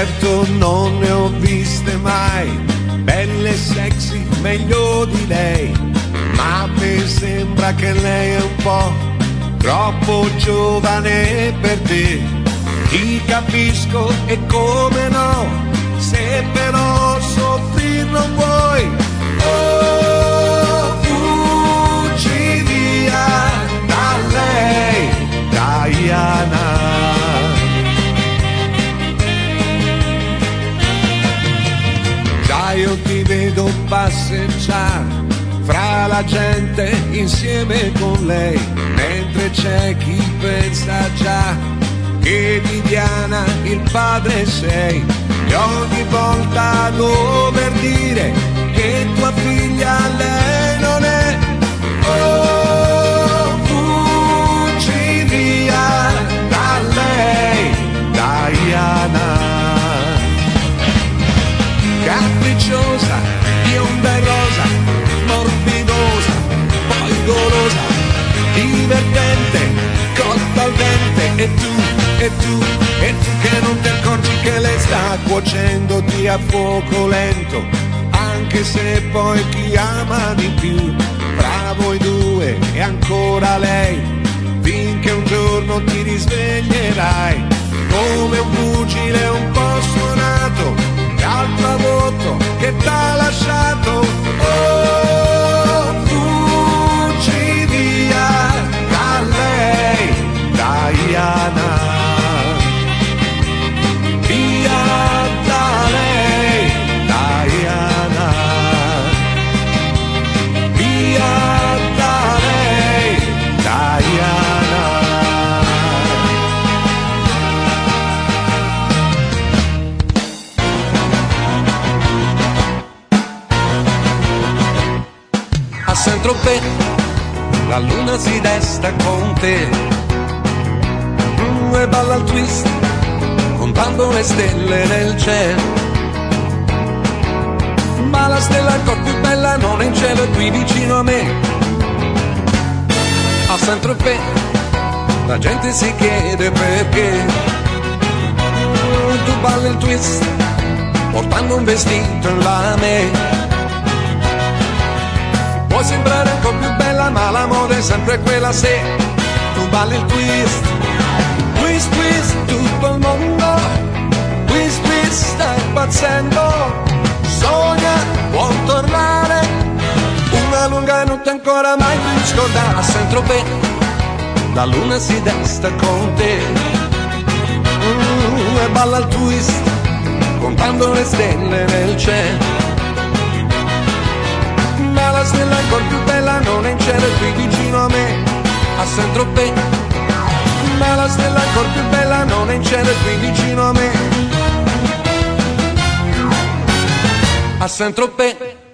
Certo non ne ho viste mai, belle e sexy, meglio di lei, ma mi sembra che lei è un po' troppo giovane per te. Ti capisco e come no, se però soffrir non vuoi, oh, fuggi via da lei, Diana. Io ti vedo passeggiare fra la gente insieme con lei, mentre c'è chi pensa già che di Diana il padre sei, e ogni volta dover dire che tua figlia lei non è. Oh, fuggi via da lei, Diana. Capricciosa, bionda e rosa, morbidosa, poi golosa, divertente, cotta al dente, e tu che non ti accorgi che lei sta cuocendoti a fuoco lento, anche se poi chi ama di più, fra voi due e ancora lei, finché un giorno ti risveglierai, come un pugile un po' suonato, al tramonto che t'ha lasciato. Oh, fuggi via da lei, Diana. Via da lei, Diana. Via da lei, Diana. A Saint-Tropez la luna si desta con te, e balla il twist contando le stelle nel cielo, ma la stella ancora più bella non è in cielo, è qui vicino a me. A Saint-Tropez la gente si chiede perché tu balli il twist portando un vestito in lame. Puoi sembrare ancora più bella, ma la moda è sempre quella se tu balli il twist. Twist, twist, tutto il mondo, twist, twist, stai impazzendo. Sogna, può tornare, una lunga notte ancora mai più scordata. A Saint-Tropez la luna si desta con te, e balla il twist, contando le stelle nel cielo. Ma la stella ancora più bella non è in cielo, è qui vicino a me. A Saint-Tropez, ma la stella ancora più bella non è in cielo, è qui vicino a me. A Saint-Tropez.